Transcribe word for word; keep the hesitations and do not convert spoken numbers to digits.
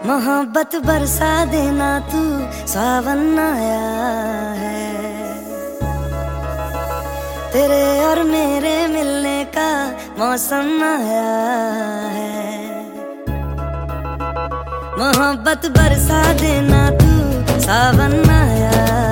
मोहब्बत बरसा देना तू, सावन आया है। तेरे और मेरे मिलने का मौसम आया है। मोहब्बत बरसा देना तू, सावन आया